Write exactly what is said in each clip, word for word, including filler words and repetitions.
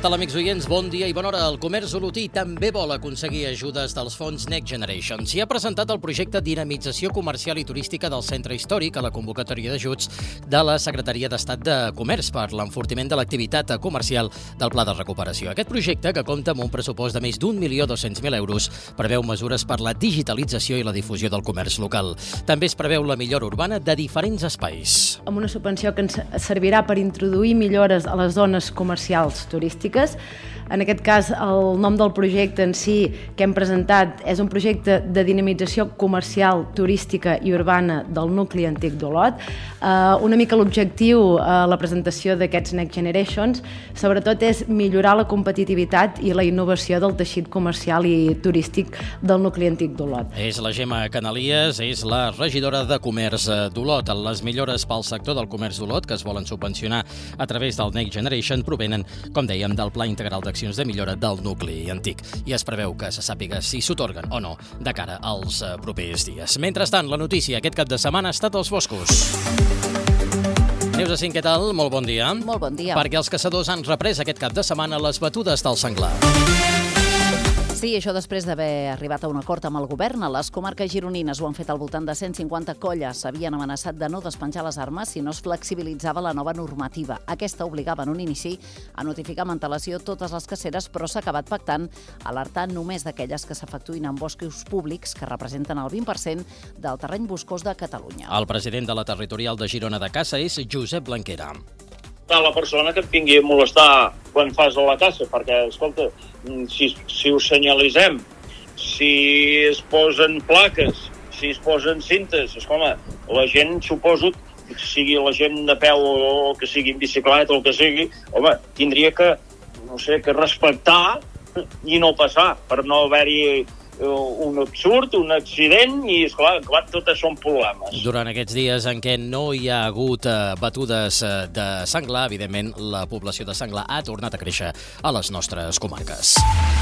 Què tal, amics oients? Bon dia i bona hora. El comerç olotí també vol aconseguir ajudes dels fons Next Generation. S'hi ha presentat el projecte Dinamització Comercial i Turística del Centre Històric a la convocatòria d'ajuts de la Secretaria d'Estat de Comerç per l'enfortiment de l'activitat comercial del Pla de Recuperació. Aquest projecte, que compta amb un pressupost de més d'un milió dos-cents mil euros, preveu mesures per la digitalització i la difusió del comerç local. També es preveu la millora urbana de diferents espais. Amb una subvenció que ens servirà per introduir millores a les zones comercials turístiques. En aquest cas, el nom del projecte en si que hem presentat és un projecte de dinamització comercial, turística i urbana del nucli antic d'Olot. Uh, una mica l'objectiu a uh, la presentació d'aquests Next Generations, sobretot és millorar la competitivitat i la innovació del teixit comercial i turístic del nucli antic d'Olot. És la Gemma Canalies, és la regidora de Comerç d'Olot. Les millores pel sector del comerç d'Olot, que es volen subvencionar a través del Next Generation, provenen, com dèiem, del Pla Integral d'Accions de millora del nucli antic, i es preveu que se sàpiga si s'atorguen o no de cara als propers dies. Mentrestant, la notícia aquest cap de setmana ha estat als boscos. Neus Assin, què tal? Molt bon dia. Molt bon dia. Perquè els caçadors han reprès aquest cap de setmana les batudes del senglar. Sí, això després d'haver arribat a un acord amb el govern. A les comarques gironines ho han fet al voltant de cent cinquanta colles. Havien amenaçat de no despenjar les armes si no es flexibilitzava la nova normativa. Aquesta obligava en un inici a notificar amb antelació totes les caceres, però s'ha acabat pactant alertar només d'aquelles que s'efectuïn en boscos públics, que representen el vint per cent del terreny boscós de Catalunya. El president de la territorial de Girona de Caça és Josep Blanquera. La persona que et vingui a molestar quan fas la caça, perquè, escolta, si, si ho senyalitzem, si es posen plaques, si es posen cintes, escolta, la gent, suposo, que sigui la gent de peu o que sigui en bicicleta o el que sigui, home, tindria que, no sé, que respectar i no passar, per no haver-hi un absurd, un accident, i esclar, clar, tot són problemes. Durant aquests dies en què no hi ha hagut eh, batudes eh, de senglar, evidentment la població de senglar ha tornat a créixer a les nostres comarques.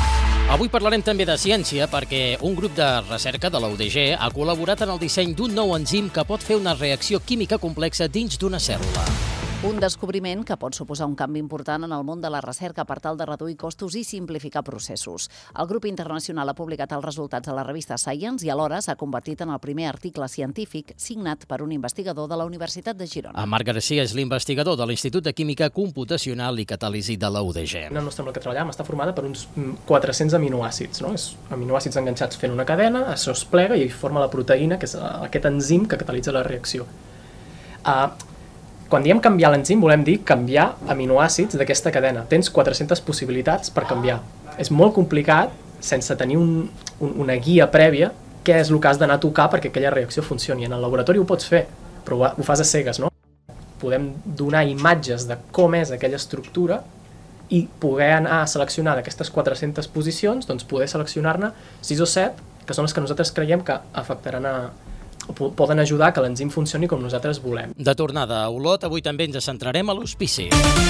Avui parlarem també de ciència, perquè un grup de recerca de la U D G ha col·laborat en el disseny d'un nou enzim que pot fer una reacció química complexa dins d'una cèl·lula. Un descobriment que pot suposar un canvi important en el món de la recerca per tal de reduir costos i simplificar processos. El grup internacional ha publicat els resultats a la revista Science i alhora s'ha convertit en el primer article científic signat per un investigador de la Universitat de Girona. En Marc Garcia és l'investigador de l'Institut de Química Computacional i Catàlisi de la U D G. La nostra que treballem està formada per uns quatre-cents aminoàcids, no? És aminoàcids enganxats fent una cadena, això es plega i forma la proteïna, que és aquest enzim que catalitza la reacció. Uh, Quan diem canviar l'enzim, volem dir canviar aminoàcids d'aquesta cadena. Tens quatre-centes possibilitats per canviar. És molt complicat, sense tenir un, un, una guia prèvia, què és el que has d'anar a tocar perquè aquella reacció funcioni. En el laboratori ho pots fer, però ho, ho fas a cegues, no? Podem donar imatges de com és aquella estructura i poder anar a seleccionar d'aquestes quatre-centes posicions, doncs poder seleccionar-ne sis o set, que són les que nosaltres creiem que afectaran a poden ajudar que l'enzim funcioni com nosaltres volem. De tornada a Olot, avui també ens centrarem a l'hospici.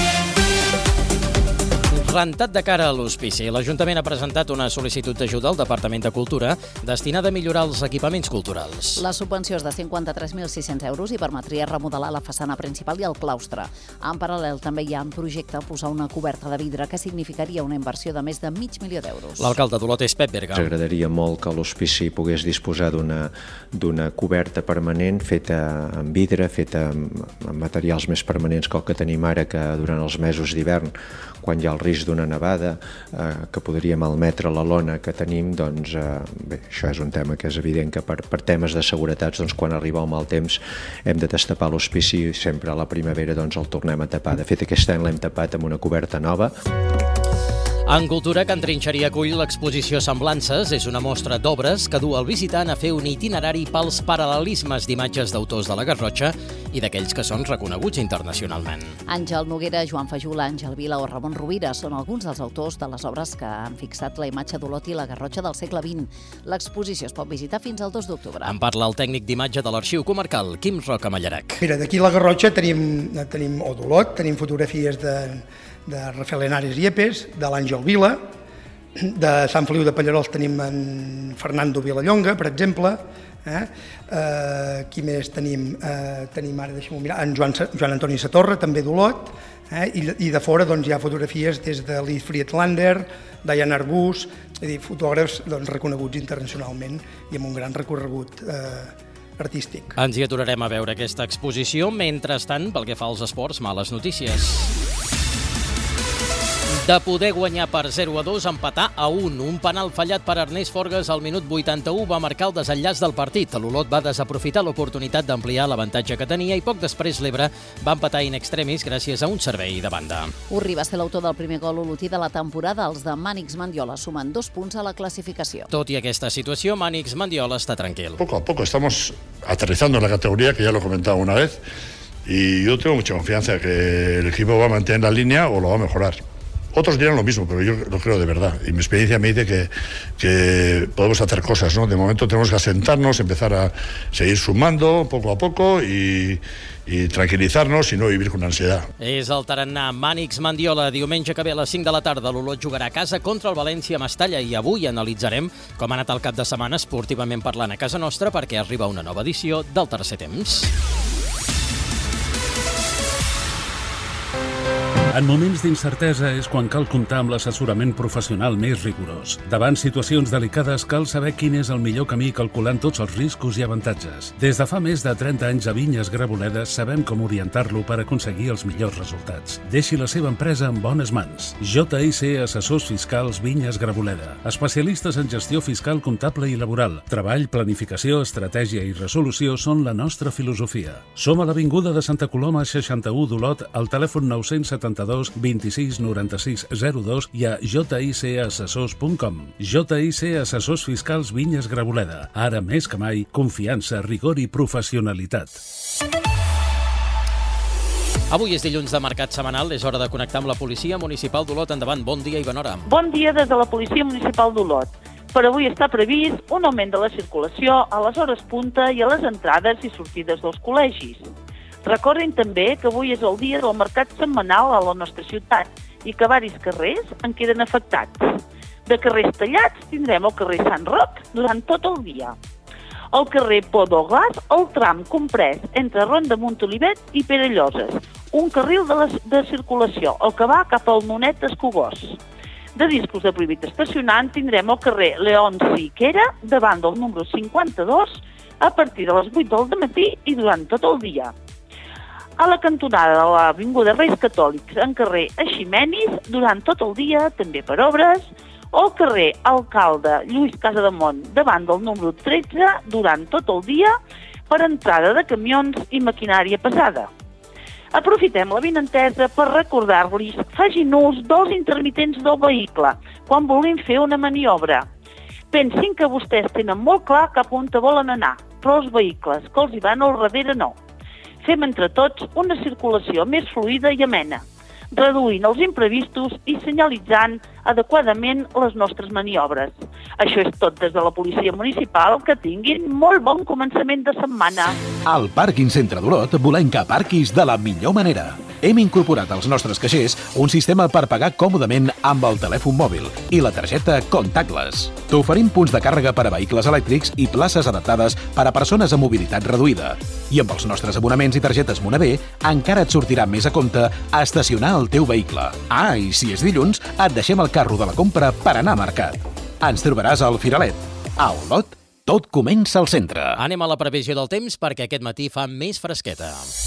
Rentat de cara a l'hospici, l'Ajuntament ha presentat una sol·licitud d'ajuda al Departament de Cultura destinada a millorar els equipaments culturals. La subvenció és de cinquanta-tres mil sis-cents euros i permetria remodelar la façana principal i el claustre. En paral·lel també hi ha en projecte posar una coberta de vidre que significaria una inversió de més de mig milió d'euros. L'alcalde d'Olot és Pep Berga. Ens agradaria molt que l'hospici pogués disposar d'una d'una coberta permanent feta amb vidre, feta amb, amb materials més permanents que el que tenim ara, que durant els mesos d'hivern, quan hi ha el risc d'una nevada eh, que podria malmetre la lona que tenim, doncs eh, bé, això és un tema que és evident que per, per temes de seguretat, doncs quan arriba el mal temps hem de destapar l'hospici i sempre a la primavera doncs el tornem a tapar. De fet, aquest any l'hem tapat amb una coberta nova. En Cultura, Can Trinxeria acull l'exposició Semblances. És una mostra d'obres que du el visitant a fer un itinerari pels paral·lelismes d'imatges d'autors de la Garrotxa i d'aquells que són reconeguts internacionalment. Àngel Noguera, Joan Fajula, Àngel Vila o Ramon Rovira són alguns dels autors de les obres que han fixat la imatge d'Olot i la Garrotxa del segle vint. L'exposició es pot visitar fins al dos d'octubre. En parla el tècnic d'imatge de l'Arxiu Comarcal, Quim Roca Mallarac. Mira, d'aquí a la Garrotxa tenim, tenim o d'Olot, tenim fotografies de de Rafael Henares Yepes, de l'Àngel Vila, de Sant Feliu de Pallerols tenim en Fernando Vilallonga, per exemple, eh? Eh, qui més tenim? Eh, tenim ara, deixa'm mirar, en Joan, Joan Antoni Satorra, també d'Olot, Eh? I, I de fora doncs, hi ha fotografies des de Lee Friedlander, Diane Arbus, és a dir, fotògrafs doncs, reconeguts internacionalment i amb un gran recorregut eh, artístic. Ens hi aturarem a veure aquesta exposició. Mentrestant, pel que fa als esports, males notícies. De poder guanyar per zero a dos, empatar a un. Un penal fallat per Ernest Forgas al minut vuitanta-u va marcar el desenllaç del partit. L'Olot va desaprofitar l'oportunitat d'ampliar l'avantatge que tenia i poc després l'Ebre va empatar in extremis gràcies a un servei de banda. Urri va ser l'autor del primer gol olotí de la temporada. Els de Mànix Mandiola sumen dos punts a la classificació. Tot i aquesta situació, Mànix Mandiola està tranquil. Poco a poco estamos aterrizando en la categoría, que ya lo he comentado una vez, y yo tengo mucha confianza que el equipo va a mantener la línea o lo va a mejorar. Otros dirán lo mismo, pero yo lo creo de verdad. Y mi experiencia me dice que, que podemos hacer cosas, ¿no? De momento tenemos que asentarnos, empezar a seguir sumando poco a poco y, y tranquilizarnos y no vivir con ansiedad. És el tarannà Mànix Mandiola. Diumenge que ve a les cinc de la tarda l'Olot jugarà a casa contra el València Mestalla i avui analitzarem com ha anat el cap de setmana esportivament parlant a casa nostra perquè arriba una nova edició del Tercer Temps. En moments d'incertesa és quan cal comptar amb l'assessorament professional més rigorós. Davant situacions delicades cal saber quin és el millor camí calculant tots els riscos i avantatges. Des de fa més de trenta anys a Vinyes Graboledes sabem com orientar-lo per aconseguir els millors resultats. Deixi la seva empresa en bones mans. J I C Assessors Fiscals Vinyes Graboleda. Especialistes en gestió fiscal, comptable i laboral. Treball, planificació, estratègia i resolució són la nostra filosofia. Som a l'Avinguda de Santa Coloma seixanta-u d'Olot, al telèfon nou cents setanta-dos vint-i-sis noranta-sis zero dos i a jicassessors punt com. J I C Assessors Fiscals Vinyes Graboleda. Ara més que mai, confiança, rigor i professionalitat. Avui és dilluns de mercat setmanal, és hora de connectar amb la policia municipal d'Olot. Endavant, bon dia, Ivanora. Bon dia des de la policia municipal d'Olot. Per avui està previst un augment de la circulació a les hores punta i a les entrades i sortides dels col·legis. Recordin també que avui és el dia del mercat setmanal a la nostra ciutat i que varis carrers en queden afectats. De carrers tallats tindrem el carrer Sant Roc durant tot el dia. El carrer Pò d'Oglàs, el tram comprès entre Ronda Montolivet i Perelloses, un carril de, la, de circulació, el que va cap al Monet d'Escogós. De discos de prohibit estacionant tindrem el carrer León Siquera davant del número cinquanta-dos a partir de les vuit del matí i durant tot el dia. A la cantonada de l'Avinguda Reis Catòlics, en carrer Eiximenis, durant tot el dia, també per obres, o al carrer Alcalde Lluís Casademont, davant del número tretze, durant tot el dia, per entrada de camions i maquinària pesada. Aprofitem la vinentesa per recordar-los facin ús dels intermitents del vehicle quan vulguin fer una maniobra. Pensin que vostès tenen molt clar cap on volen anar, però els vehicles que els hi van al darrere no. Fem entre tots una circulació més fluida i amena, reduint els imprevistos i senyalitzant adequadament les nostres maniobres. Això és tot des de la policia municipal. Que tinguin molt bon començament de setmana. Al Pàrquing Centre d'Olot volem que aparquis de la millor manera. Hem incorporat als nostres caixers un sistema per pagar còmodament amb el telèfon mòbil i la targeta Contactless. T'oferim punts de càrrega per a vehicles elèctrics i places adaptades per a persones amb mobilitat reduïda. I amb els nostres abonaments i targetes Moneder encara et sortirà més a compte estacionar el teu vehicle. Ah, i si és dilluns, et deixem el carro de la compra per anar a mercat. Ens trobaràs al Firalet. A Olot, tot comença al centre. Anem a la previsió del temps perquè aquest matí fa més fresqueta.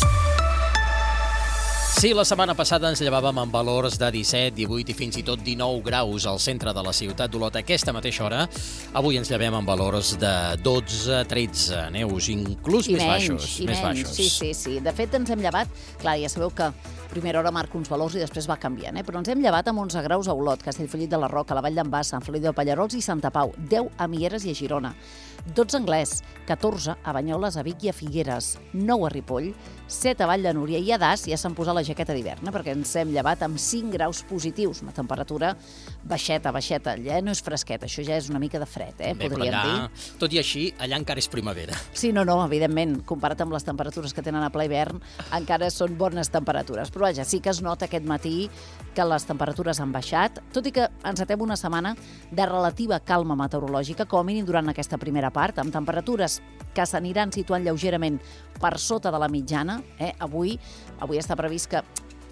Sí, la setmana passada ens llevàvem amb valors de disset, divuit i fins i tot dinou graus al centre de la ciutat d'Olot a aquesta mateixa hora. Avui ens llevem amb valors de dotze, tretze, Neus, inclús I més menys, baixos. I més menys, baixos. sí, sí, sí. De fet, ens hem llevat... Clar, ja sabeu que primera hora marca uns valors i després va canviant, eh? Però ens hem llevat amb onze graus a Olot, Castellfollit de la Roca, la Vall d'en Bas, Sant Feliu de Pallerols i Santa Pau, deu a Mieres i a Girona, dotze a Anglès, catorze a Banyoles, a Vic i a Figueres, nou a Ripoll, set a Vall de Núria i a Das ja s'han posat la jaqueta d'hivern, perquè ens hem llevat amb cinc graus positius, una temperatura baixeta, baixeta, ja no és fresqueta, això ja és una mica de fred, eh? Bé, podríem allà, dir. tot i així, allà encara és primavera. Sí, no, no, evidentment, comparat amb les temperatures que tenen a ple hivern, encara són bones temperatures. Però vaja, sí que es nota aquest matí que les temperatures han baixat, tot i que encetem una setmana de relativa calma meteorològica, com a mínim durant aquesta primera part, amb temperatures que s'aniran situant lleugerament per sota de la mitjana. Eh? Avui, avui està previst que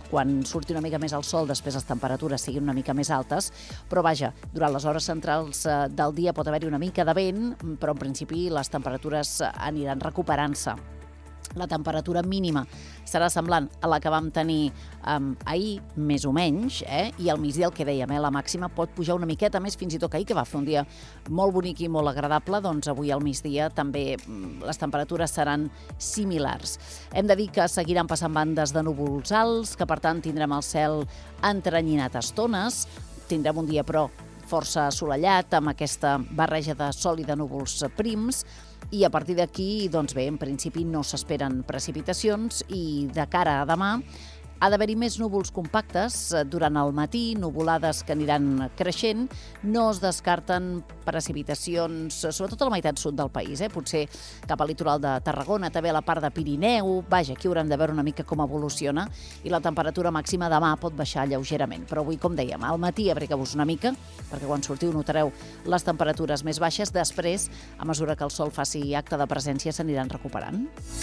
quan surti una mica més el sol, després les temperatures siguin una mica més altes, però vaja, durant les hores centrals del dia pot haver-hi una mica de vent, però en principi les temperatures aniran recuperant-se. La temperatura mínima serà semblant a la que vam tenir um, ahir, més o menys, eh? I al migdia el que dèiem, eh? La màxima pot pujar una miqueta més, fins i tot que ahir, que va fer un dia molt bonic i molt agradable, doncs avui al migdia també les temperatures seran similars. Hem de dir que seguiran passant bandes de núvols alts, que per tant tindrem el cel entrenyinat a estones, tindrem un dia però força assolellat, amb aquesta barreja de sol i de núvols prims, i a partir d'aquí, doncs bé, en principi no s'esperen precipitacions i de cara a demà ha d'haver-hi més núvols compactes durant el matí, nuvolades que aniran creixent. No es descarten precipitacions, sobretot a la meitat sud del país, eh? Potser cap al litoral de Tarragona, també a la part de Pirineu. Vaja, aquí haurem de veure una mica com evoluciona i la temperatura màxima demà pot baixar lleugerament. Però avui, com dèiem, al matí abriga-vos una mica, perquè quan sortiu notareu les temperatures més baixes. Després, a mesura que el sol faci acte de presència, s'aniran recuperant.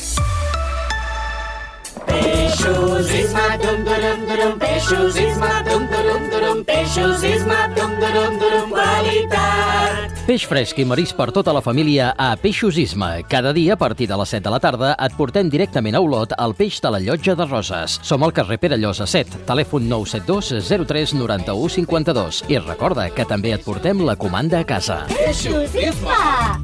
Peixos Isma, dum durum durum, peixos Isma, dum durum durum, peixos Isma, dum durum durum, qualitat. Peix fresc i marís per tota la família a Peixos Isma. Cada dia, a partir de les set de la tarda, et portem directament a Olot el peix de la Llotja de Roses. Som al carrer Perellosa set, telèfon nou set dos zero tres noranta-u cinquanta-dos. I recorda que també et portem la comanda a casa. Peixos Isma!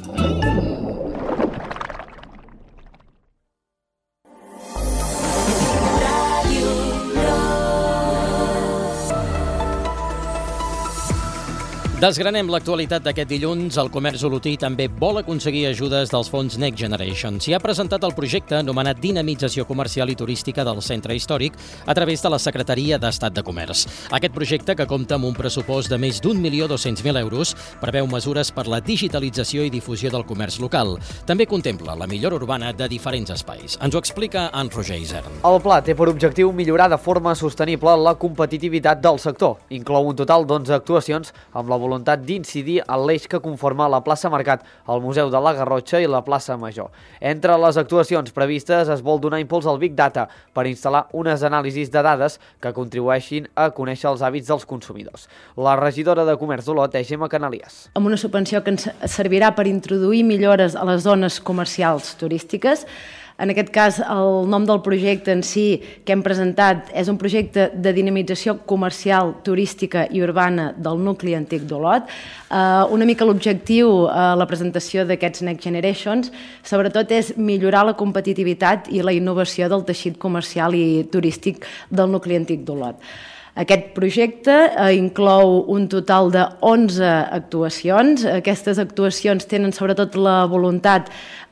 Desgranem l'actualitat d'aquest dilluns. El comerç olotí també vol aconseguir ajudes dels fons Next Generation. S'hi ha presentat el projecte anomenat Dinamització Comercial i Turística del Centre Històric a través de la Secretaria d'Estat de Comerç. Aquest projecte, que compta amb un pressupost de més d'un milió dos-cents mil euros, preveu mesures per la digitalització i difusió del comerç local. També contempla la millora urbana de diferents espais. Ens ho explica en Roger Isern. El pla té per objectiu millorar de forma sostenible la competitivitat del sector. Inclou un total d'onze actuacions amb la voluntat d'incidir en l'eix que conforma la plaça Mercat, el Museu de la Garrotxa i la plaça Major. Entre les actuacions previstes es vol donar impuls al Big Data per instal·lar unes anàlisis de dades que contribueixin a conèixer els hàbits dels consumidors. La regidora de Comerç d'Olot és Gemma Canalies. Amb una subvenció que ens servirà per introduir millores a les zones comercials turístiques. En aquest cas, el nom del projecte en si que hem presentat és un projecte de dinamització comercial, turística i urbana del nucli antic d'Olot. Una mica l'objectiu a la presentació d'aquests Next Generations, sobretot, és millorar la competitivitat i la innovació del teixit comercial i turístic del nucli antic d'Olot. Aquest projecte inclou un total de onze actuacions. Aquestes actuacions tenen sobretot la voluntat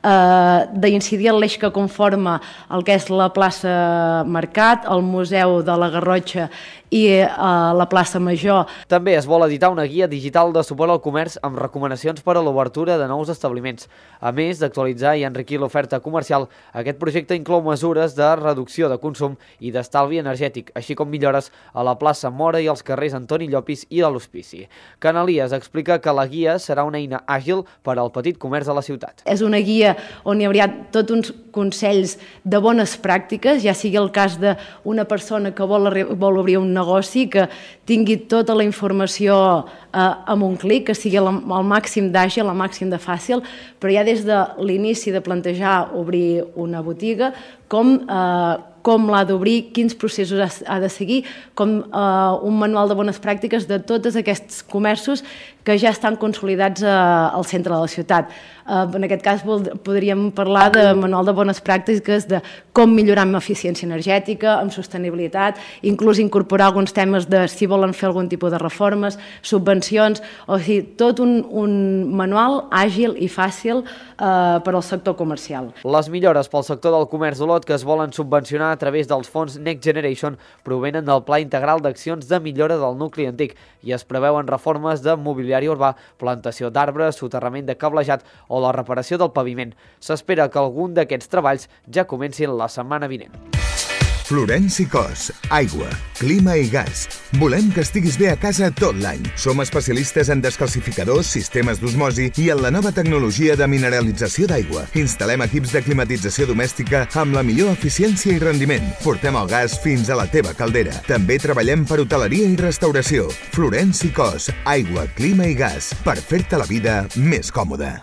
d'incidir en l'eix que conforma el que és la plaça Mercat, el Museu de la Garrotxa i la plaça Major. També es vol editar una guia digital de suport al comerç amb recomanacions per a l'obertura de nous establiments. A més d'actualitzar i enriquir l'oferta comercial, aquest projecte inclou mesures de reducció de consum i d'estalvi energètic, així com millores a la plaça Mora i als carrers Antoni Llopis i de l'Hospici. Canalies explica que la guia serà una eina àgil per al petit comerç de la ciutat. És una guia on hi haurà tots uns consells de bones pràctiques, ja sigui el cas d'una persona que vol, vol obrir un negoci, que tingui tota la informació eh, amb un clic, que sigui el, el màxim d'àgil, el màxim de fàcil, però ja des de l'inici de plantejar obrir una botiga, com eh, com l'ha d'obrir, quins processos ha de seguir, com eh, un manual de bones pràctiques de tots aquests comerços que ja estan consolidats eh, al centre de la ciutat. Eh, en aquest cas podríem parlar de manual de bones pràctiques de com millorar amb eficiència energètica, amb sostenibilitat, inclús incorporar alguns temes de si volen fer algun tipus de reformes, subvencions, o sigui, tot un, un manual àgil i fàcil eh, per al sector comercial. Les millores pel sector del comerç d'Olot que es volen subvencionar a través dels fons Next Generation provenen del Pla Integral d'Accions de Millora del Nucli Antic i es preveuen reformes de mobiliari urbà, plantació d'arbres, soterrament de cablejat o la reparació del paviment. S'espera que algun d'aquests treballs ja comencin la setmana vinent. Florenci Cos, aigua, clima i gas. Volem que estiguis bé a casa tot l'any. Som especialistes en descalcificadors, sistemes d'osmosi i en la nova tecnologia de mineralització d'aigua. Instal·lem equips de climatització domèstica amb la millor eficiència i rendiment. Portem el gas fins a la teva caldera. També treballem per hoteleria i restauració. Florenci Cos, aigua, clima i gas, per fer-te la vida més còmoda.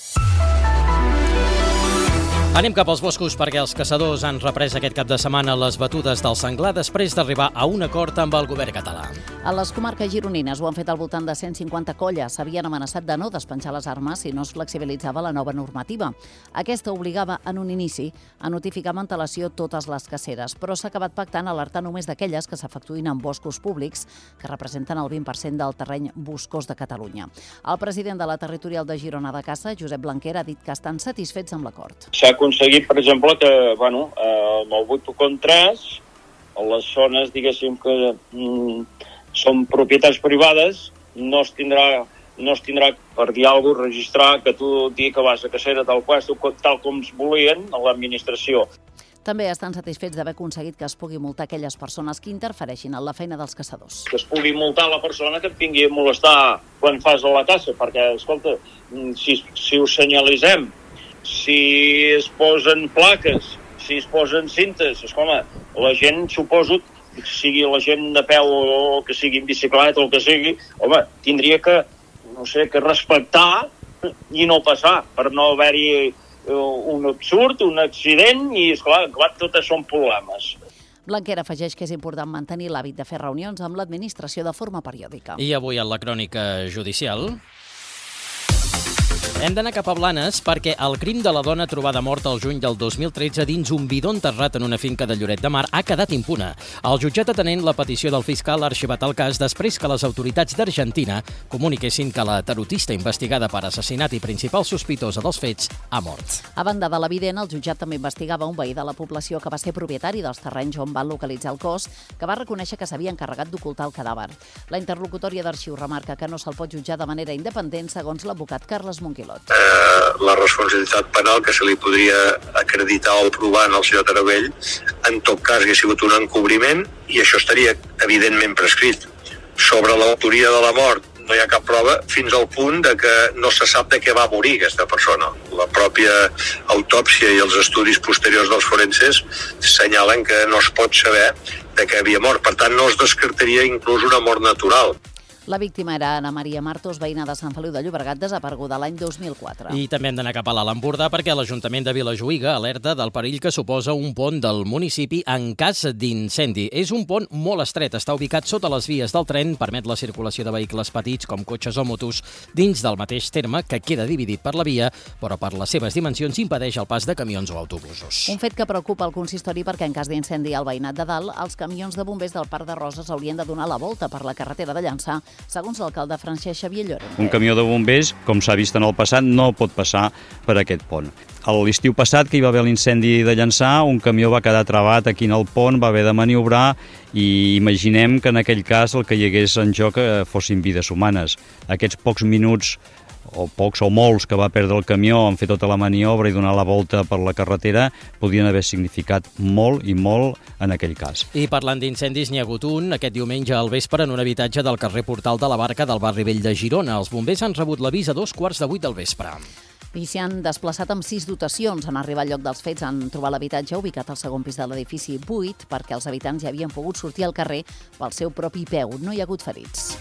Anem cap als boscos perquè els caçadors han reprès aquest cap de setmana les batudes del senglar després d'arribar a un acord amb el govern català. A les comarques gironines ho han fet al voltant de cent cinquanta colles. S'havien amenaçat de no despenjar les armes si no es flexibilitzava la nova normativa. Aquesta obligava en un inici a notificar amb antelació totes les caceres, però s'ha acabat pactant alertar només d'aquelles que s'efectuïn en boscos públics, que representen el vint per cent del terreny boscós de Catalunya. El president de la territorial de Girona de Caça, Josep Blanquer, ha dit que estan satisfets amb l'acord. S'ha aconseguit, per exemple, que bueno, amb el vuit contra tres, a les zones, diguéssim, que mm, són propietats privades, no es tindrà, no es tindrà per dir alguna cosa, registrar que tu el dia que vas a cacera tal, tal com es volien a l'administració. També estan satisfets d'haver aconseguit que es pugui multar aquelles persones que interfereixin en la feina dels caçadors. Que es pugui multar la persona que et vingui a molestar quan fas la caça, perquè, escolta, si, si ho senyalitzem, si es posen plaques, si es posen cintes, esclar, la gent, suposo, sigui la gent de peu o que sigui en bicicleta o el que sigui, home, tindria que, no sé, que respectar i no passar, per no haver-hi un absurd, un accident, i, esclar, clar, totes són problemes. Blanquer afegeix que és important mantenir l'hàbit de fer reunions amb l'administració de forma periòdica. I avui en la crònica judicial hem d'anar cap a Blanes perquè el crim de la dona trobada morta el juny del dos mil tretze dins un bidó enterrat en una finca de Lloret de Mar ha quedat impune. El jutjat, atenent la petició del fiscal, ha arxivat el cas després que les autoritats d'Argentina comuniquessin que la tarotista investigada per assassinat i principal sospitosa dels fets ha mort. A banda de l'evident, el jutjat també investigava un veí de la població que va ser propietari dels terrenys on van localitzar el cos, que va reconèixer que s'havia encarregat d'ocultar el cadàver. La interlocutòria d'Arxiu remarca que no se'l pot jutjar de manera independent, segons l'advocat Carles Monquilot. Eh, la responsabilitat penal que se li podria acreditar o provar en el senyor Taravell, en tot cas hauria sigut un encobriment i això estaria evidentment prescrit. Sobre l'autoria de la mort no hi ha cap prova fins al punt de que no se sap de què va morir aquesta persona. La pròpia autòpsia i els estudis posteriors dels forenses senyalen que no es pot saber de què havia mort. Per tant, no es descartaria inclús una mort natural. La víctima era Ana Maria Martos, veïna de Sant Feliu de Llobregat, desapareguda l'any dos mil quatre. I també hem d'anar cap a l'Alt Empordà perquè l'Ajuntament de Vilajuïga alerta del perill que suposa un pont del municipi en cas d'incendi. És un pont molt estret, està ubicat sota les vies del tren, permet la circulació de vehicles petits com cotxes o motos dins del mateix terme, que queda dividit per la via, però per les seves dimensions impedeix el pas de camions o autobusos. Un fet que preocupa el consistori perquè en cas d'incendi al veïnat de dalt, els camions de bombers del Parc de Roses haurien de donar la volta per la carretera de Llançà, segons l'alcalde Francesc Xavier Llorente. Un camió de bombers, com s'ha vist en el passat, no pot passar per aquest pont. A l'estiu passat, que hi va haver l'incendi de Llançà, un camió va quedar travat aquí en el pont, va haver de maniobrar i imaginem que en aquell cas el que hi hagués en joc fossin vides humanes. Aquests pocs minuts o pocs o molts que va perdre el camió en fer tota la maniobra i donar la volta per la carretera podien haver significat molt i molt en aquell cas. I parlant d'incendis, n'hi ha hagut un aquest diumenge al vespre en un habitatge del carrer Portal de la Barca del barri Vell de Girona. Els bombers han rebut l'avís a dos quarts de vuit del vespre. I s'hi han desplaçat amb sis dotacions. En arribar al lloc dels fets han trobat l'habitatge ubicat al segon pis de l'edifici buit perquè els habitants ja havien pogut sortir al carrer pel seu propi peu. No hi ha hagut ferits.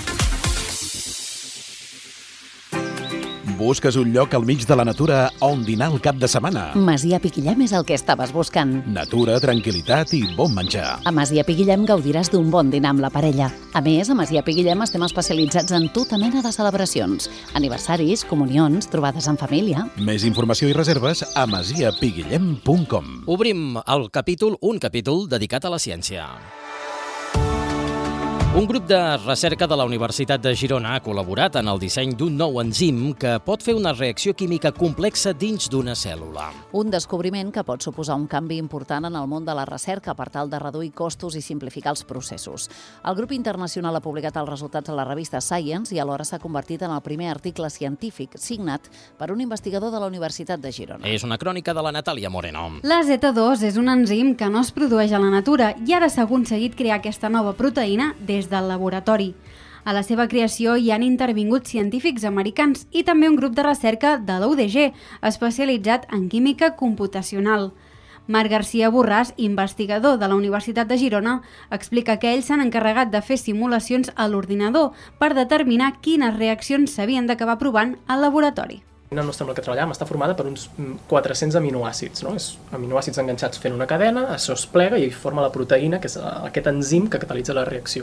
Busques un lloc al mig de la natura on dinar el cap de setmana? Masia Piquillem és el que estaves buscant. Natura, tranquil·litat i bon menjar. A Masia Piquillem gaudiràs d'un bon dinar amb la parella. A més, a Masia Piquillem estem especialitzats en tota mena de celebracions. Aniversaris, comunions, trobades en família. Més informació i reserves a masia piguillem punt com. Obrim el capítol, un capítol dedicat a la ciència. Un grup de recerca de la Universitat de Girona ha col·laborat en el disseny d'un nou enzim que pot fer una reacció química complexa dins d'una cèl·lula. Un descobriment que pot suposar un canvi important en el món de la recerca per tal de reduir costos i simplificar els processos. El grup internacional ha publicat els resultats a la revista Science i alhora s'ha convertit en el primer article científic signat per un investigador de la Universitat de Girona. És una crònica de la Natàlia Moreno. La zeta dos és un enzim que no es produeix a la natura i ara s'ha aconseguit crear aquesta nova proteïna des del laboratori. A la seva creació hi han intervingut científics americans i també un grup de recerca de la U D G, especialitzat en química computacional. Marc García Borràs, investigador de la Universitat de Girona, explica que ells s'han encarregat de fer simulacions a l'ordinador per determinar quines reaccions s'havien d'acabar provant al laboratori. La nostra amb la que treballàvem està formada per uns quatre-cents aminoàcids, no? És aminoàcids enganxats fent una cadena, això es plega i forma la proteïna, que és aquest enzim que catalitza la reacció.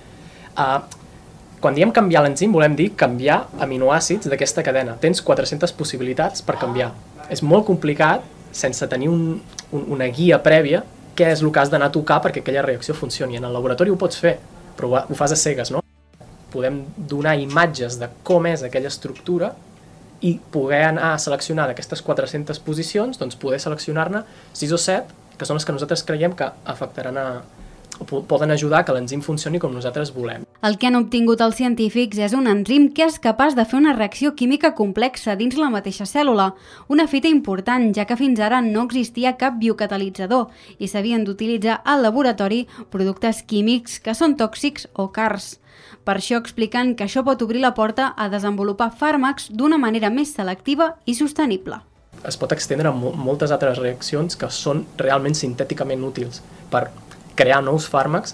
Uh, quan diem canviar l'enzim, volem dir canviar aminoàcids d'aquesta cadena. Tens quatre-centes possibilitats per canviar. És molt complicat, sense tenir un, un, una guia prèvia, què és el que has d'anar a tocar perquè aquella reacció funcioni. En el laboratori ho pots fer, però ho fas a cegues, no? Podem donar imatges de com és aquella estructura i poder anar a seleccionar d'aquestes quatre-centes posicions, doncs poder seleccionar-ne sis o set, que són les que nosaltres creiem que afectaran a, o poden ajudar que l'enzim funcioni com nosaltres volem. El que han obtingut els científics és un enzim que és capaç de fer una reacció química complexa dins la mateixa cèl·lula, una fita important, ja que fins ara no existia cap biocatalitzador i s'havien d'utilitzar al laboratori productes químics que són tòxics o cars. Per això expliquen que això pot obrir la porta a desenvolupar fàrmacs d'una manera més selectiva i sostenible. Es pot extendre a moltes altres reaccions que són realment sintèticament útils per crear nous fàrmacs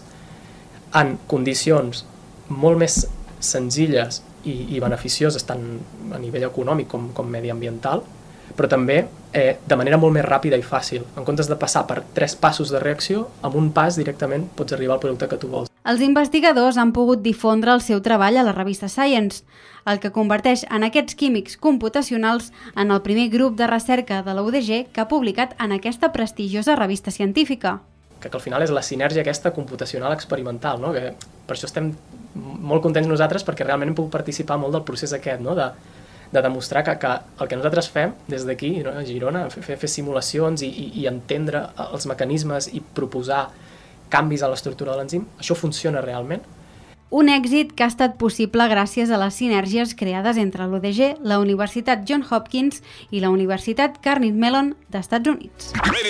en condicions molt més senzilles i, i beneficioses tant a nivell econòmic com, com mediambiental, però també eh, de manera molt més ràpida i fàcil. En comptes de passar per tres passos de reacció, amb un pas directament pots arribar al producte que tu vols. Els investigadors han pogut difondre el seu treball a la revista Science, el que converteix en aquests químics computacionals en el primer grup de recerca de la U D G que ha publicat en aquesta prestigiosa revista científica. Que, que al final és la sinergia aquesta computacional experimental, no? Que per això estem molt contents nosaltres perquè realment hem pogut participar molt del procés aquest, no? de, de demostrar que, que el que nosaltres fem des d'aquí, no? A Girona, fer, fer simulacions i, i, i entendre els mecanismes i proposar canvis a l'estructura de l'enzim, això funciona realment. Un èxit que ha estat possible gràcies a les sinergies creades entre l'U D G, la Universitat Johns Hopkins i la Universitat Carnegie Mellon d'Estats Units.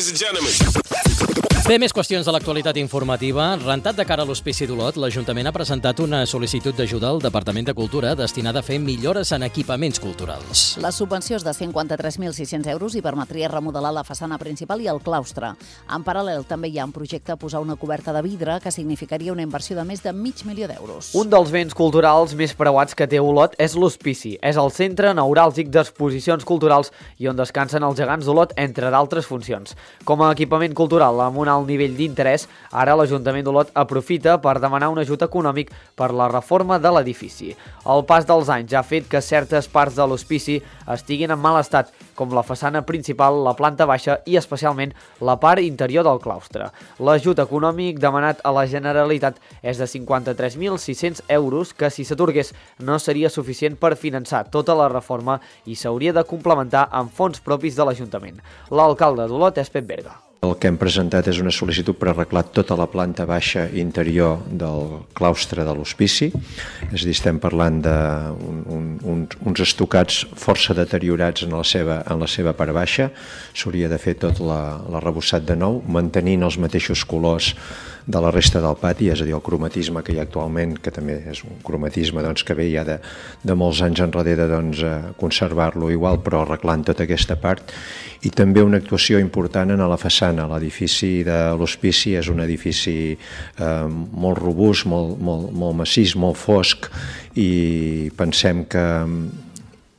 Bé, més qüestions de l'actualitat informativa. Rentat de cara a l'Hospici d'Olot, l'Ajuntament ha presentat una sol·licitud d'ajuda al Departament de Cultura destinada a fer millores en equipaments culturals. La subvenció és de cinquanta-tres mil sis-cents euros i permetria remodelar la façana principal i el claustre. En paral·lel també hi ha un projecte a posar una coberta de vidre que significaria una inversió de més de mig milió d'euros. Un dels béns culturals més preuats que té Olot és l'Hospici. És el centre neuràlgic d'exposicions culturals i on descansen els gegants d'Olot, entre d'altres funcions. Com a equipament cultural amb un alt nivell d'interès, ara l'Ajuntament d'Olot aprofita per demanar un ajut econòmic per la reforma de l'edifici. El pas dels anys ha fet que certes parts de l'hospici estiguin en mal estat, com la façana principal, la planta baixa i especialment la part interior del claustre. L'ajut econòmic demanat a la Generalitat és de cinquanta-tres mil sis-cents euros que, si s'atorgués, no seria suficient per finançar tota la reforma i s'hauria de complementar amb fons propis de l'Ajuntament. L'alcalde d'Olot és Pep Berga. El que hem presentat és una sol·licitud per arreglar tota la planta baixa interior del claustre de l'hospici. És a dir, estem parlant d'uns un, un, uns estocats força deteriorats en la seva, en la seva part baixa. S'hauria de fer tot l'arrebossat de nou, mantenint els mateixos colors de la resta del pati, és a dir, el cromatisme que hi ha actualment, que també és un cromatisme doncs, que ve ja de, de molts anys enrere, doncs, a conservar-lo igual, però arreglant tota aquesta part. I també una actuació important en la façana. L'edifici de l'hospici és un edifici eh, molt robust, molt, molt, molt massís, molt fosc, i pensem que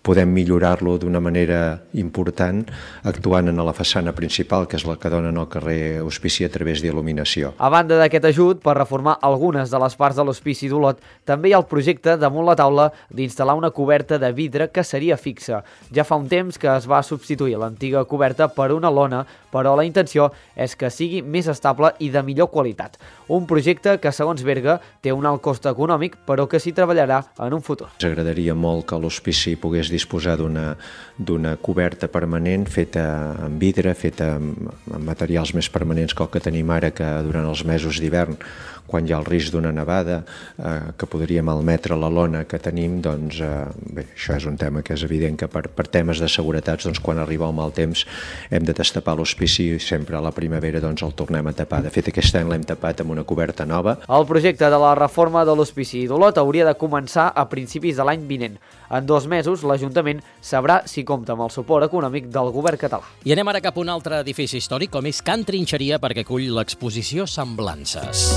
podem millorar-lo d'una manera important actuant en la façana principal, que és la que dona al carrer Hospici a través d'il·luminació. A banda d'aquest ajut, per reformar algunes de les parts de l'Hospici d'Olot, també hi ha el projecte damunt la taula d'instal·lar una coberta de vidre que seria fixa. Ja fa un temps que es va substituir l'antiga coberta per una lona, però la intenció és que sigui més estable i de millor qualitat. Un projecte que, segons Berga, té un alt cost econòmic, però que s'hi treballarà en un futur. Ens agradaria molt que l'hospici pogués disposar d'una d'una coberta permanent feta amb vidre, feta amb, amb materials més permanents que el que tenim ara, que durant els mesos d'hivern, quan hi ha el risc d'una nevada, eh, que podria malmetre la lona que tenim, doncs eh, bé, això és un tema que és evident que per, per temes de seguretat, doncs, quan arriba el mal temps hem de destapar l'hospici i sempre a la primavera doncs, el tornem a tapar. De fet, aquest any l'hem tapat amb una coberta nova. El projecte de la reforma de l'Hospici d'Olot hauria de començar a principis de l'any vinent. En dos mesos, l'Ajuntament sabrà si compta amb el suport econòmic del govern català. I anem ara cap a un altre edifici històric, com és Can Trinxeria, perquè acull l'exposició Semblances.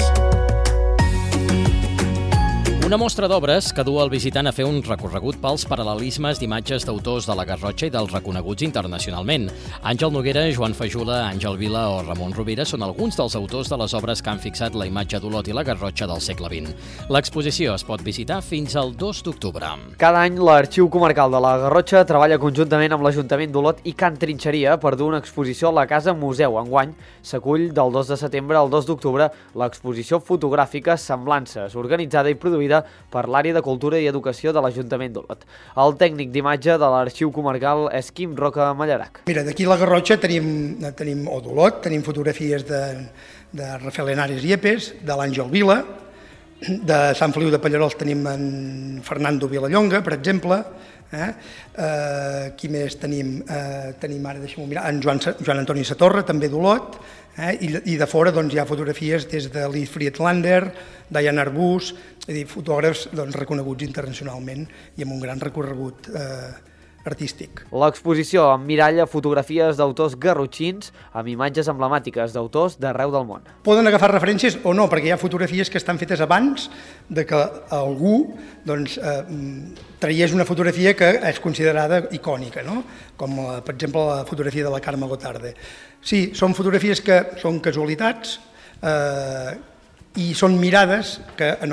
Una mostra d'obres que du el visitant a fer un recorregut pels paral·lelismes d'imatges d'autors de la Garrotxa i dels reconeguts internacionalment. Àngel Noguera, Joan Fajula, Àngel Vila o Ramon Rovira són alguns dels autors de les obres que han fixat la imatge d'Olot i la Garrotxa del segle vint. L'exposició es pot visitar fins al dos d'octubre. Cada any l'Arxiu Comarcal de la Garrotxa treballa conjuntament amb l'Ajuntament d'Olot i Can Trinxeria per dur una exposició a la Casa Museu. Enguany s'acull del dos de setembre al dos d'octubre l'exposició fotogràfica Semblances, organitzada i produïda per l'àrea de Cultura i Educació de l'Ajuntament d'Olot. El tècnic d'imatge de l'Arxiu Comarcal és Quim Roca Mallarac. Mira, d'aquí a la Garrotxa tenim, tenim o d'Olot, tenim fotografies de, de Rafael Henares Yepes, de l'Àngel Vila, de Sant Feliu de Pallerols tenim en Fernando Vilallonga, per exemple, eh? Eh, qui més tenim? Eh, tenim ara, deixem-ho mirar, en Joan, Joan Antoni Satorra, també d'Olot, eh? I, i de fora doncs, hi ha fotografies des de Lee Friedlander, Diane Arbus, és a dir, fotògrafs doncs, reconeguts internacionalment i amb un gran recorregut eh, artístic. L'exposició emmiralla fotografies d'autors garrotxins amb imatges emblemàtiques d'autors d'arreu del món. Poden agafar referències o no, perquè hi ha fotografies que estan fetes abans de que algú doncs, eh, traiés una fotografia que és considerada icònica, no? Com la, per exemple la fotografia de la Carme Gotarde. Sí, són fotografies que són casualitats, eh, i són mirades que, no,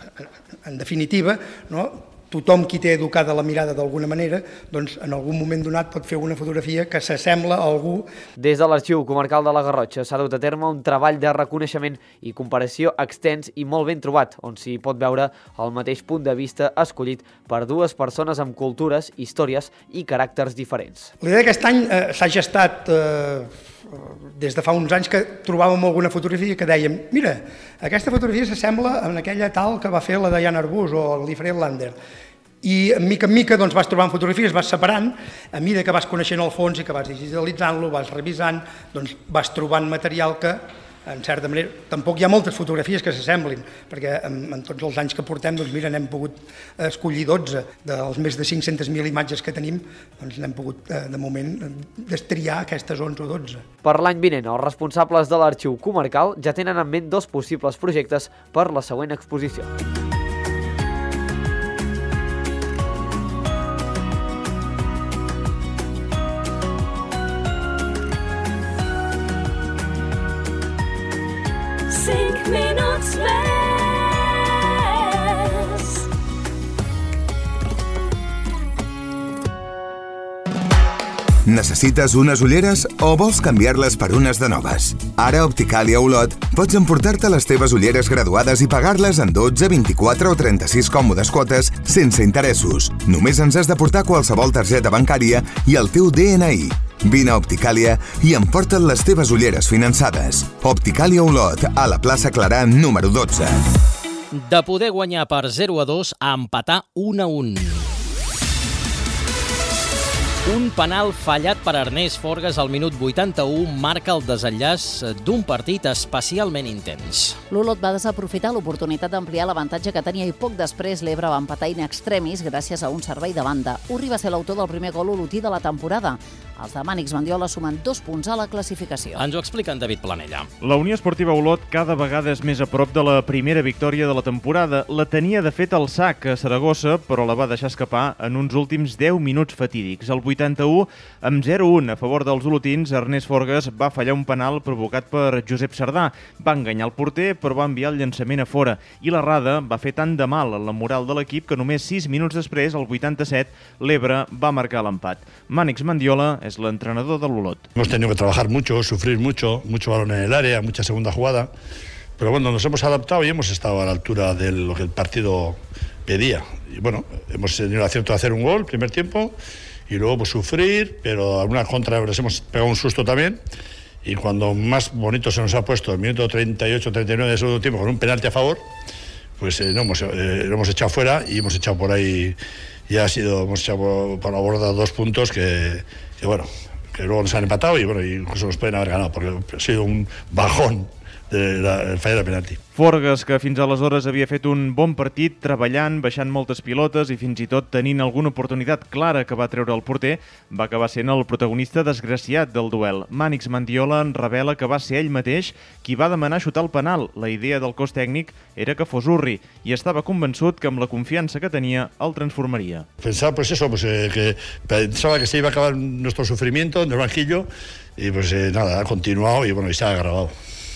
en definitiva, no, tothom qui té educada la mirada d'alguna manera, doncs en algun moment donat pot fer una fotografia que s'assembla a algú. Des de l'Arxiu Comarcal de la Garrotxa s'ha dut a terme un treball de reconeixement i comparació extens i molt ben trobat, on s'hi pot veure el mateix punt de vista escollit per dues persones amb cultures, històries i caràcters diferents. La idea d'aquest any eh, s'ha gestat eh, des de fa uns anys que trobàvem alguna fotografia que dèiem, mira, aquesta fotografia s'assembla a aquella tal que va fer la Diane Arbus o el Lee Friedlander. I mica en mica doncs, vas trobant fotografies, vas separant, a mesura que vas coneixent el fons i que vas digitalitzant-lo, vas revisant, doncs vas trobant material que, en certa manera, tampoc hi ha moltes fotografies que s'assemblin, perquè en, en tots els anys que portem, doncs mira, n'hem pogut escollir dotze. Dels més de cinc-centes mil imatges que tenim, doncs n'hem pogut, de moment, destriar aquestes onze o dotze. Per l'any vinent, els responsables de l'Arxiu Comarcal ja tenen en ment dos possibles projectes per la següent exposició. Cinc minuts més. Necessites unes ulleres o vols canviar-les per unes de noves? Ara a Opticàlia Olot pots emportar-te les teves ulleres graduades i pagar-les en dotze, vint-i-quatre o trenta-sis còmodes quotes sense interessos. Només ens has de portar qualsevol targeta bancària i el teu D N I. Vine a Opticàlia i emporta't les teves ulleres finançades. Opticàlia Olot, a la plaça Clarà, número dotze. De poder guanyar per zero a dos a empatar un a un. Un penal fallat per Ernest Forgas al minut vuitanta-u marca el desenllaç d'un partit especialment intens. L'Olot va desaprofitar l'oportunitat d'ampliar l'avantatge que tenia i poc després l'Ebre va empatar in extremis gràcies a un servei de banda. Urri va ser l'autor del primer gol olotí de la temporada. Els de Mànix Mandiola sumen dos punts a la classificació. Ens ho explica en David Planella. La Unió Esportiva Olot cada vegada és més a prop de la primera victòria de la temporada. La tenia de fet al sac a Saragossa, però la va deixar escapar en uns últims deu minuts fatídics. Al vuitanta-u, amb zero a un a favor dels olotins, Ernest Forgas va fallar un penal provocat per Josep Sardà. Va enganyar el porter, però va enviar el llançament a fora. I l'errada va fer tant de mal a la moral de l'equip que només sis minuts després, al vuitanta-set, l'Ebre va marcar l'empat. Mànix Mandiola és l'entrenador de l'Olot. Hemos tenido que trabajar mucho, sufrir mucho, mucho balón en el área, mucha segunda jugada, pero bueno, nos hemos adaptado y hemos estado a la altura de lo que el partido pedía. Y bueno, hemos tenido el acierto de hacer un gol, primer tiempo, y luego pues sufrir, pero alguna contra les hemos pegado un susto también. Y cuando más bonito se nos ha puesto el minuto treinta y ocho treinta y nueve de segundo tiempo con un penalti a favor, pues eh, no hemos, eh, lo hemos echado fuera y hemos echado por ahí, ya ha sido, hemos echado por, por la borda dos puntos que, que bueno, que luego nos han empatado y bueno, incluso nos pueden haber ganado, porque ha sido un bajón de la, el fallar del penalti. Forgas, que fins aleshores havia fet un bon partit, treballant, baixant moltes pilotes i fins i tot tenint alguna oportunitat clara que va treure el porter, va acabar sent el protagonista desgraciat del duel. Mànix Mandiola en revela que va ser ell mateix qui va demanar xutar el penal. La idea del cos tècnic era que fos Urri i estava convençut que amb la confiança que tenia el transformaria. Pensaba pues eso, pues eh, que pensaba que se iba a acabar nuestro sufrimiento en el banquillo y pues eh, nada, ha continuado y bueno, y se ha agravado.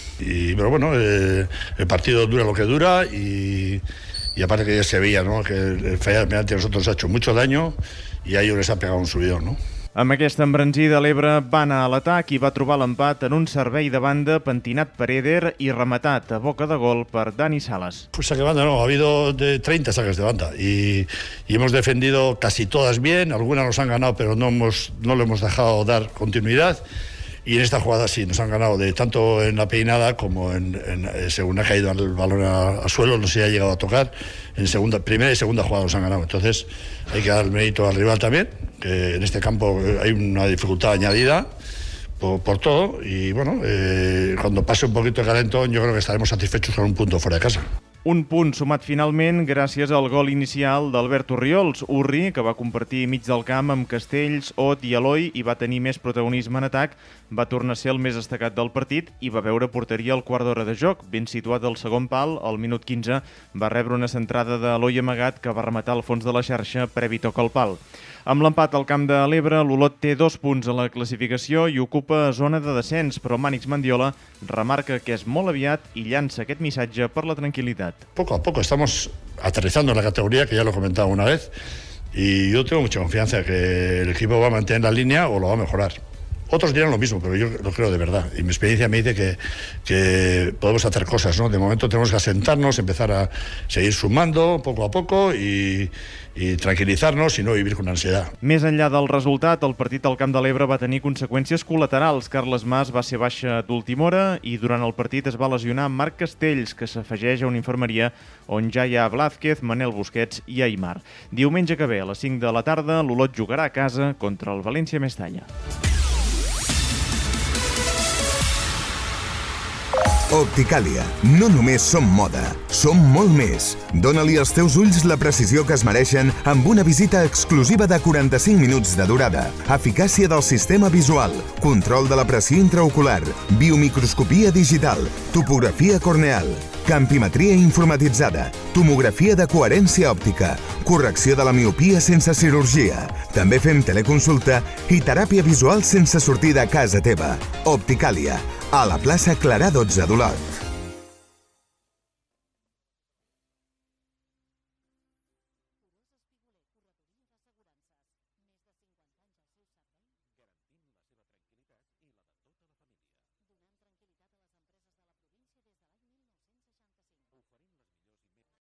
Y, pero bueno, eh, el partido dura lo que dura y, y aparte que ya se veía, ¿no?, que el fallar del penalti a nosotros ha hecho mucho daño y a ellos les ha pegado un subidón, ¿no? Amb aquesta embranzida, l'Ebre va anar a l'atac i va trobar l'empat en un servei de banda pentinat per Eder i rematat a boca de gol per Dani Salas. Pues saque de banda no, ha habido de treinta saques de banda y, y hemos defendido casi todas bien, algunas nos han ganado pero no, hemos, no le hemos dejado dar continuidad. Y en esta jugada sí, nos han ganado de tanto en la peinada como en, en según ha caído el balón al suelo, no se ha llegado a tocar. En segunda, primera y segunda jugada nos han ganado. Entonces hay que dar el mérito al rival también, que en este campo hay una dificultad añadida por, por todo. Y bueno, eh, cuando pase un poquito de calentón, yo creo que estaremos satisfechos con un punto fuera de casa. Un punt sumat finalment gràcies al gol inicial d'Albert Orriols. Urri, que va compartir mig del camp amb Castells, Ot i Eloi i va tenir més protagonisme en atac, va tornar a ser el més destacat del partit i va veure porteria al quart d'hora de joc. Ben situat al segon pal, al minut quinze, va rebre una centrada d'Eloi amagat que va rematar al fons de la xarxa previ toc al pal. Amb l'empat al camp de l'Ebre, l'Olot té dos punts a la classificació i ocupa zona de descens, però Mànix Mandiola remarca que és molt aviat i llança aquest missatge per la tranquil·litat. Poco a poco estamos aterrizando en la categoría, que ya lo he comentado una vez, y yo tengo mucha confianza que el equipo va a mantener la línea o lo va a mejorar. Otros dirán lo mismo, pero yo lo creo de verdad. Y mi experiencia me dice que, que podemos hacer cosas, ¿no? De momento tenemos que asentarnos, empezar a seguir sumando poco a poco y, i tranquil·litzar-nos i no vivir con ansiedad. Més enllà del resultat, el partit al Camp de l'Ebre va tenir conseqüències col·laterals. Carles Mas va ser baixa d'última hora i durant el partit es va lesionar Marc Castells, que s'afegeix a una infermeria on ja hi ha Blázquez, Manel Busquets i Aimar. Diumenge que ve, a les cinc de la tarda, l'Olot jugarà a casa contra el València Mestalla. Opticàlia. No només som moda, som molt més. Dóna-li als teus ulls la precisió que es mereixen amb una visita exclusiva de quaranta-cinc minuts de durada. Eficàcia del sistema visual, control de la pressió intraocular, biomicroscopia digital, topografia corneal, campimetria informatitzada, tomografia de coherència òptica, correcció de la miopia sense cirurgia. També fem teleconsulta i teràpia visual sense sortir de casa teva. Opticàlia, a la plaça Clarà dotze d'Olot.